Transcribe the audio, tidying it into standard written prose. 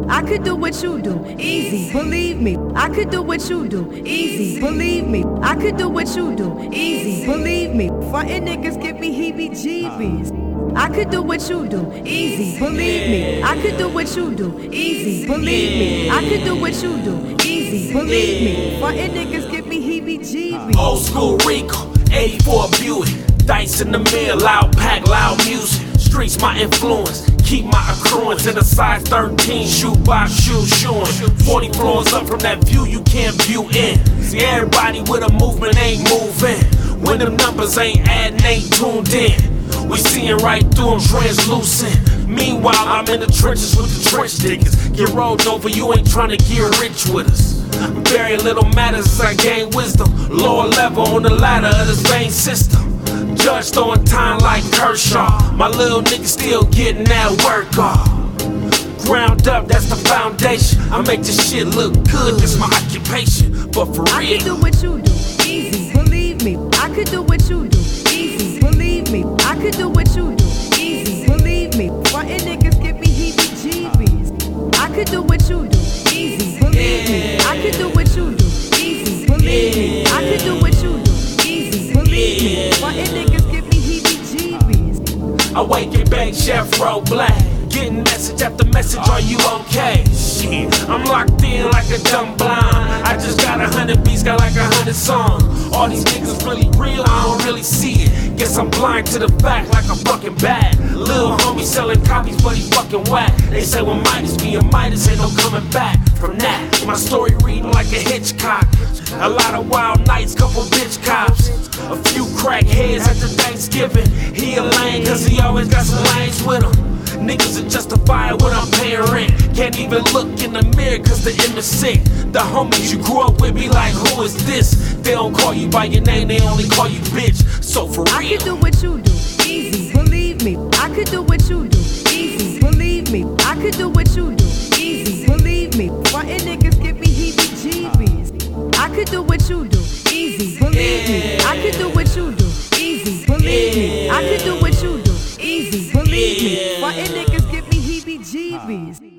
I could do what you do, easy, believe me. I could do what you do, easy, believe me. I could do what you do, easy, believe me. Frontin' niggas give me heebie-jeebies. I could do what you do, easy, believe me. I could do what you do, easy, believe me. I could do what you do, easy, believe me. Frontin' niggas give me heebie-jeebies. Old school Rico, 84 Buick. Dice in the mill, loud pack, loud music. Streets my influence, keep my accruance in a size 13 shoebox shoe shoeing. 40 floors up from that view you can't view in. See, everybody with a movement ain't moving. When them numbers ain't adding, ain't tuned in. We seeing right through them translucent. Meanwhile, I'm in the trenches with the trench diggers. Get rolled over, you ain't trying to get rich with us. Very little matters as I gain wisdom. Lower level on the ladder of this vein system. Judge throwing time like Kershaw. My little nigga still getting that work off. Ground up, that's the foundation. I make this shit look good, this my occupation. But for real, I could do what you do, easy, believe me. I could do what you do, easy, believe me. I could do what you do, easy, believe me. Frontin' niggas give me heebie-jeebies. I could do what you do, easy, believe me. I could do what you do, easy, believe me. I could do what you do, easy, believe me. Frontin' niggas give me heebie-jeebies. I wake and bake Chef Roll Black. Getting message after message, are you okay? Shit, I'm locked in like a dumb blind. I just got 100 beats, got like 100 songs. All these niggas really real, I don't really see it. Guess I'm blind to the fact like I'm fucking bad. Lil' homie selling copies, but he fucking whack. They say when Midas be a Midas, ain't no coming back from that. My story reading like a Hitchcock. A lot of wild nights, couple bitch cops. A few crackheads after Thanksgiving. He a lame cause he always got some lanes with him. Niggas are justifying what I'm paying rent. Can't even look in the mirror cause the image sick. The homies you grew up with be like, who is this? They don't call you by your name, they only call you bitch. So for real, I could do what you do, easy, believe me. I could do what you do, easy, believe me. I could do what you do, easy, believe me. Frontin' niggas give me heebie-jeebies. I could do what you do, easy, believe me. I could do what you do, easy, believe me. I could do what you do, easy, believe me. Frontin' niggas give me heebie-jeebies.